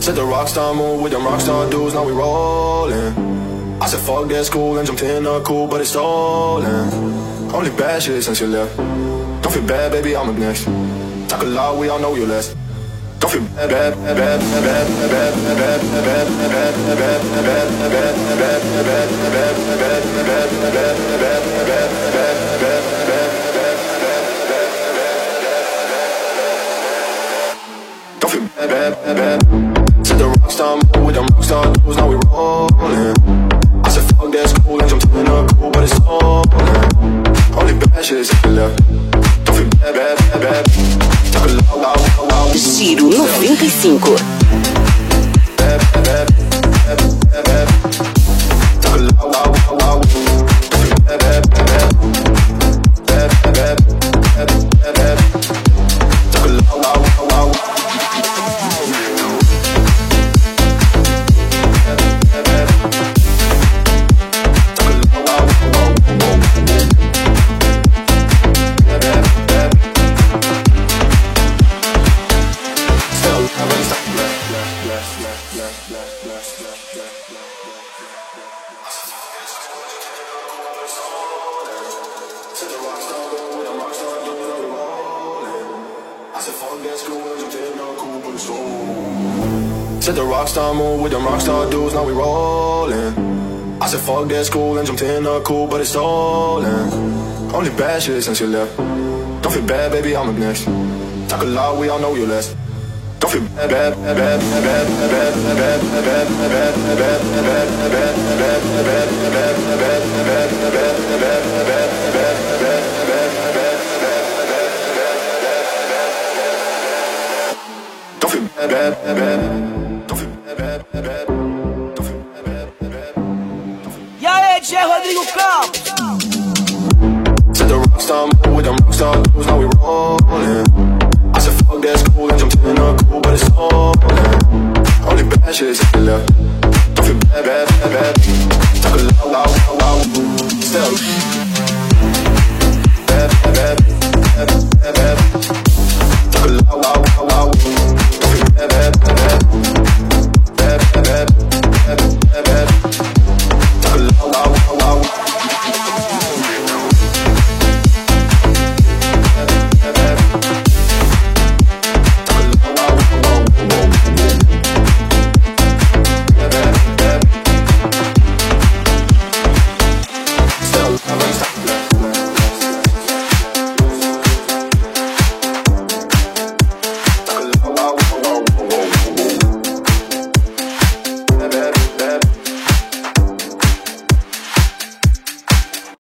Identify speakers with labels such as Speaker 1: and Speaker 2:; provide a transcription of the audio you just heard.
Speaker 1: Said the rockstar move with them rockstar dudes, now we rollin'. I said fuck that school and jumped in a cool, but it's stolen. Only bad shit since you left. Don't feel bad, baby, I'm up next. Talk a lot, we all know you less. Don't feel bad, bad, bad, bad, bad, bad, bad, bad, bad, bad, don't feel bad, bad, bad. Said the rockstar move with them rockstar dudes, now we rollin'. I said fuck that school and jumped in a cool, but it's stolen. Only bad shit since you left. Don't feel bad, bad, bad, bad. Talk a lot, loud, loud.
Speaker 2: Giro 95.
Speaker 1: Bad, bad, bad, bad, bad, bad. Talk a lot, loud, loud. Don't feel bad, bad, bad, bad, bad, bad, bad, bad, bad. Talk a lot, loud, loud. Said the rockstar move with them rockstar dudes, now we rollin'. I said fuck that school and jumped in a cool, but it's stolen. Only bad shit since you left. Don't feel bad, baby, I'm up next. Talk a lot, we all know you less. Don't feel bad, bad, bad, bad, bad, bad, bad, bad, bad, bad, don't feel bad, bad, bad.
Speaker 3: E aí, DJ Rodrigo Campos?
Speaker 1: Said the rockstar move with them rockstar dudes, now we rollin'. I said fuck that school and jumped in a cool, but it's stolen. Only bad shit since you left. Don't feel bad, bad, bad, bad. Talk a loud, loud, loud. Still.